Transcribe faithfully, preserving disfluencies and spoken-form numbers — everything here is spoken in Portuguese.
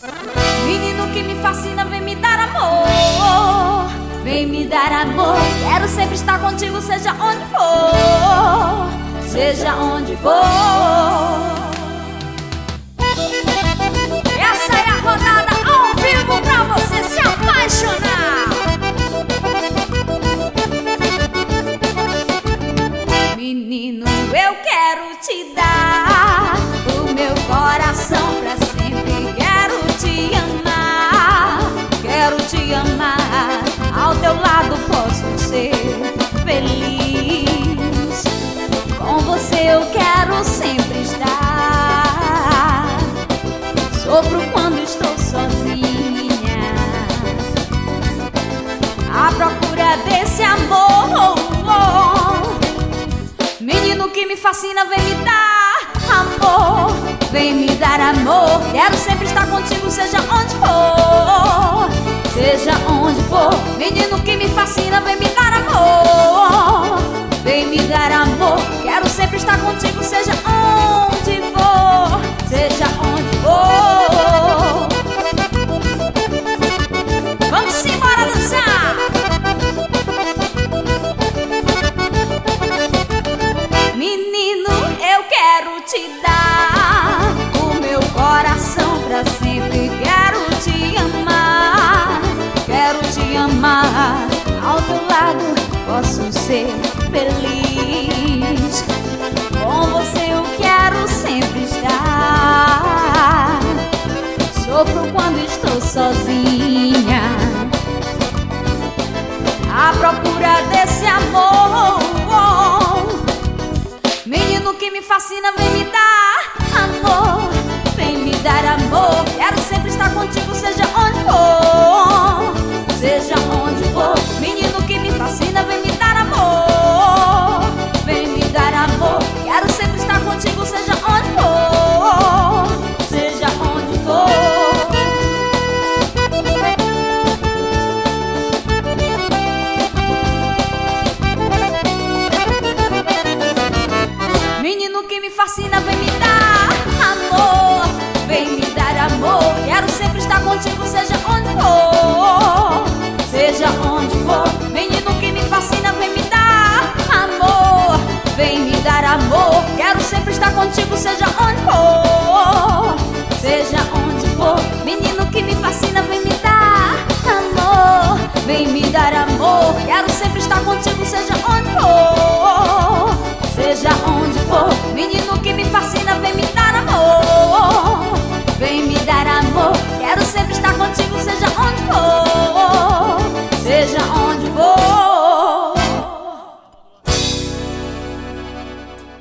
Menino que me fascina, vem me dar amor, vem me dar amor. Quero sempre estar contigo, seja onde for, seja onde for. Essa é a rodada ao vivo pra você se apaixonar. Menino, eu quero te dar o meu coração pra sempre. Quero te amar, quero te amar. Ao teu lado posso ser feliz. Com você eu quero sempre estar. Sofro quando estou sozinha, à procura desse amor. Menino que me fascina, vem me dar amor, vem me dar amor. Quero sempre estar contigo, seja onde for, seja onde for. Menino que me fascina, vem me dar amor, vem me dar amor. Quero sempre estar contigo, seja onde for, seja onde for. Vamos embora dançar. Menino, eu quero te dar o meu coração pra sempre. Quero te amar, quero te amar. Ao teu lado posso ser feliz. Com você eu quero sempre estar. Sofro quando estou sozinha, à procura desse amor. Menino que me fascina, vem me dar amor, vem me dar amor. Quero